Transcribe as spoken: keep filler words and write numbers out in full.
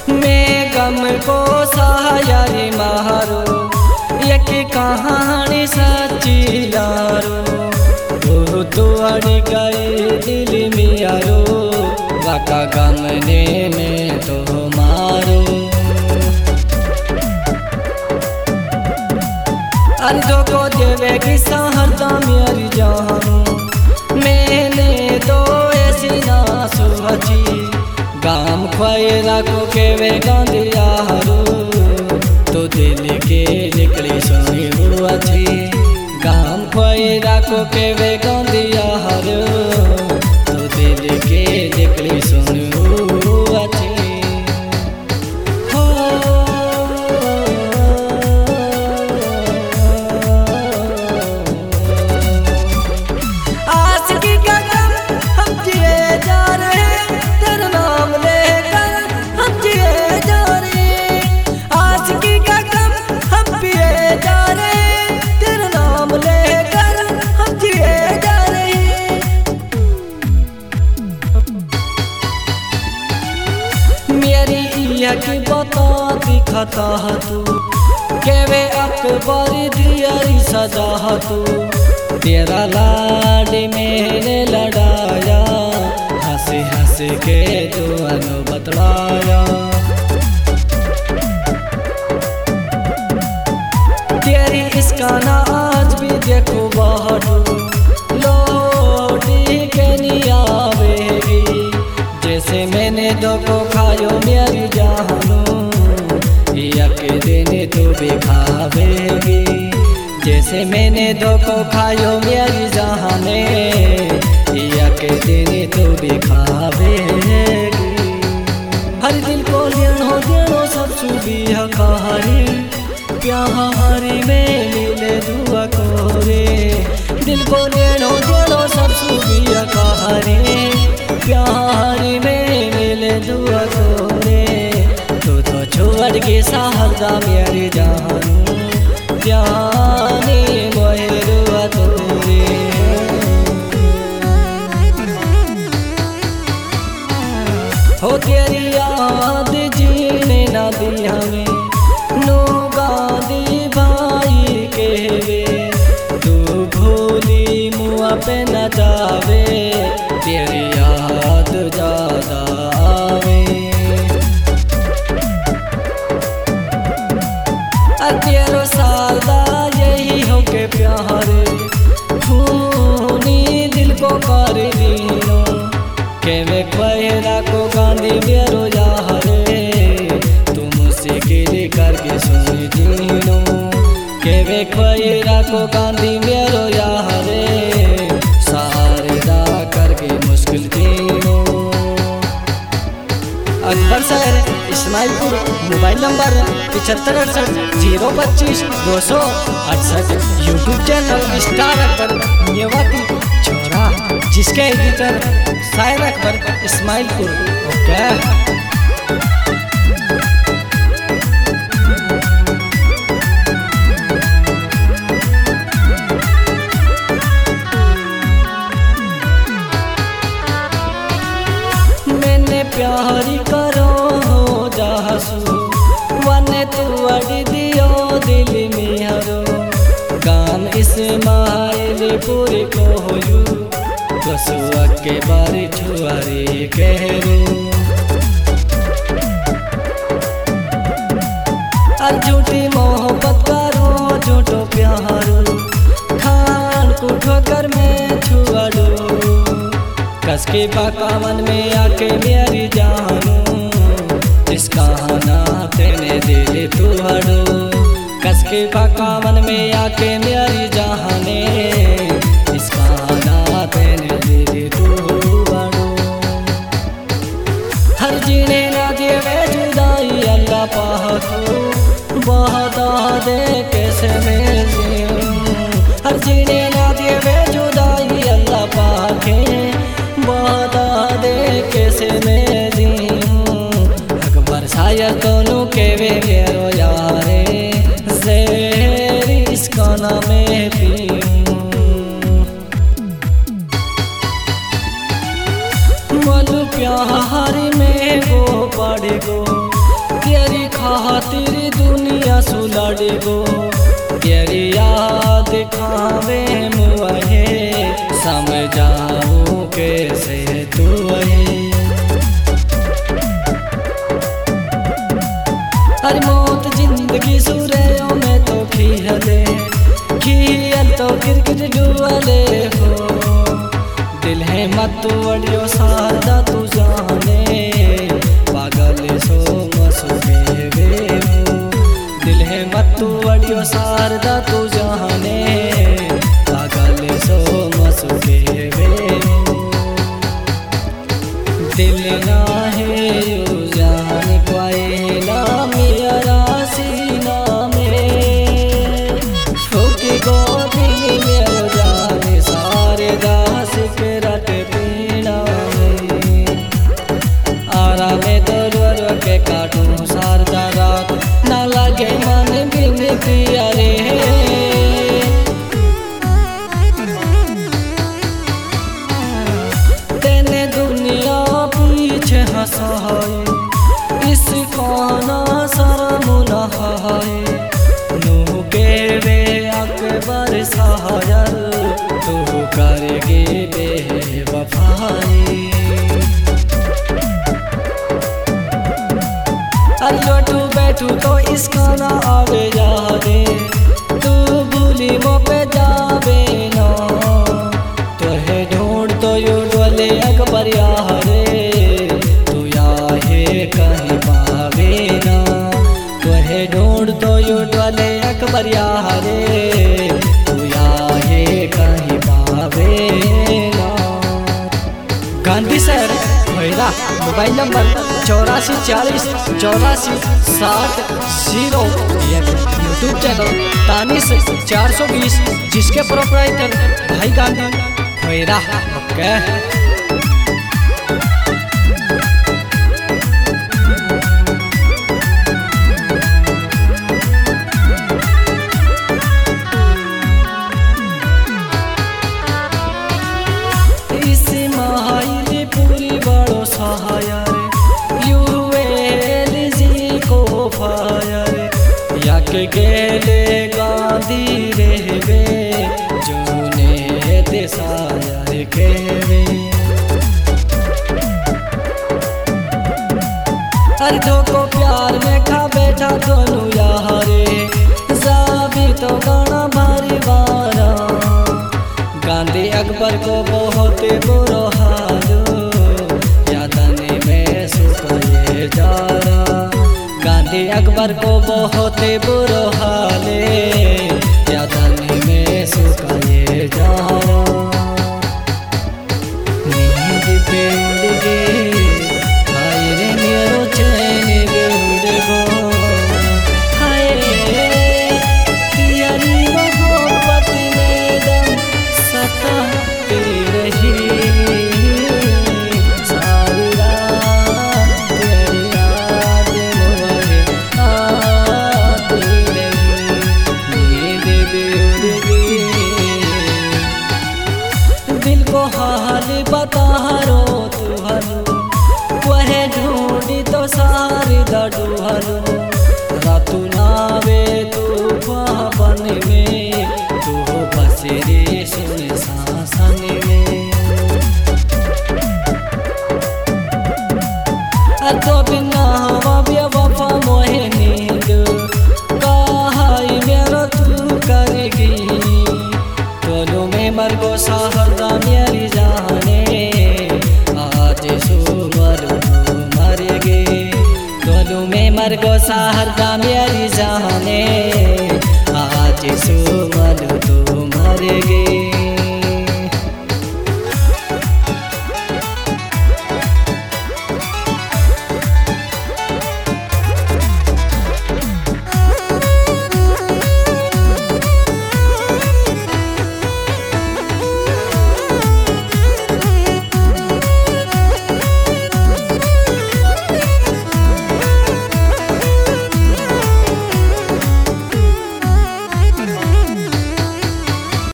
मैं गम को सहायरी मारो एक कहानी सच्ची यारो वो तो अड़ गए दिल में यारो वाका गमने में तो मारो अर्जो को देवेगी सहरदा मेरी जान मैंने तो ऐसी ना सुहची गाम ख्वायरा को केवे गांधिया हरो तो दिल के निकली सोनी हुआ थी गाम ख्वायरा को केवे गांधिया हरो तो दिल के निकली सोनी हुआ थी की बता दिखाता तू केवे अकबर दियारी सजा तू तेरा लाड मैंने लड़ाया हंसे हंसे के तू अनु बतलाया तेरी इसका ना आज भी देखो बहादू लोटी के नहीं आवेगी जैसे मैंने दो को खायो मेरी जानो के देने तो भी खावेगी जैसे मैंने दो को खायो मेरी जाने के देने तो भी खावेगी हर दिल को लेनो देनो सब सुबी हकारी प्यारी में मिले दुआ कोरे दिल को लेनो देनो सब सुबी हकारी प्यारी में मिले दुआ कोरे तू तो छोड़ के सहरदा मेरी जान जाने मोहरुआ तोरे हो तेरी याद जीने ना दी हमें नो गादी भाई कहवे तू भूली मुआ पे न जावे तेरी याद ज्यादा आवे तेरो सारदा यही हो के प्यारे खूनी दिल को कर दीनो के मैं ख्वायरा को गांधी मेरो यारे तुम से गिरी करके सुन दीनो के मैं ख्वायरा को गांधी मेरो यारे सारदा करके मुश्किल दीनो अकबर शहर इस्माइलपुर मोबाइल नंबर पिछहत्तर अड़सठ जीरो पच्चीस दो सौ अड़सठ YouTube channel star Akbar Mewati छोरा जिसके एडिटर शायर अकबर इस्माइलपुर ओके प्यारी करो हो जासू वने तू अड़ी दियो दिल में हरो गाम इस्माइल पूरे को होयू बसुआ के बारी छुआरे कहरो और झूठी मोहब्बत करो झूठो प्यारो खान को ठोकर में छुआ दो कस के बाकावन में आके मेरी जानू जिसका ना तेने दिल तू हड़ो कस के बाकावन में आके मेरी जाने जिसका ना तेने दिल तू हड़ो हर जीने ना देवे जुदाई अल्लाह पाको बता दे कैसे मैं जीऊं हर जीने ना देवे जुदाई अल्लाह पाके बता दे कैसे मैं जीऊं अकबर शायर दोनों के वे मेरो यारे ज़ेर इसका नाम पीऊं मल प्यार में वो पड़ गो तेरी खातिर दुनिया सुलड़ गो, तेरी याद खावे मुहे, समझाऊं कैसे तू है। हर मौत जिंदगी सुरेयों में तो खिले, खियल तो क्रिकेट डुबले हो, दिल है मत वड़ियो सारदा तू जाने, पागल सो मसुके वे हो, दिल है मत वड़ियो सारदा तू जाने, पागल सो मसुके वे हो। दिल ना है यू जान कोयला मेरा सीना में, ठोके गो दिल मेरो जाने सारे दास के रट पीना में, आरा में दरवर के काटूं सारदा रात, ना लगे मन बिनती अरे। तेने दुनिया पीछे हंसाए, इसको ना शर्म न आए, नूह के वे अकबर शायर, तू करगे बेवफाई। अल्लोटू बैठू तो इसका ना आवे यादे, तू भूली मो पे जावे ना, तो है ढूंढ तो यू डोले अकबर यारे, तू याहे कहीं पावे ना, तो है ढूंढ तो यू डोले अकबर यारे, तू याहे कहीं पावे ना। Gandhi sir Bhaira, mobile number चौरासी चालीस चौरासी साठ जीरो, यूट्यूब चैनल तानिश चार सौ बीस, जिसके प्रोपराइटर भाई गांधी भैरा। ओके इस माहिल पूरी बड़ो सहायर, के गेले गांधी रहबे, जूने देसायर केवे, हर दो को प्यार में खा बैठा दोनों यारे, जाबी तो गाना भारी बारा, गांधी अकबर को बहुत बुरा हालो, यादने में सुखाए जा रहा, गांधी अकबर को बहुत बुरा हाले, यादने में सुखाए जा रहा। नींद पे उड़ गए हाय रे मेरो चैन उड़ गो, हाय तेरी मोहब्बत में दम सताती रही, सारी रात तेरी याद मुझे आती रही, नींद भी उड़ गई। दिल को हाल बता रो तू हलो, वह ढूंढी तो सारी दडू हलो, रातू नावे तू पापन में, तू बसरे सुन सासन में, तो बिना बेवफा मोहे नींद, कहाई मेरो तू करेगी, दोनों में मर गो साहरदा मेरी जाने, आज सुमर मर गए, दोनों में मर गो साहरदा मेरी जाने।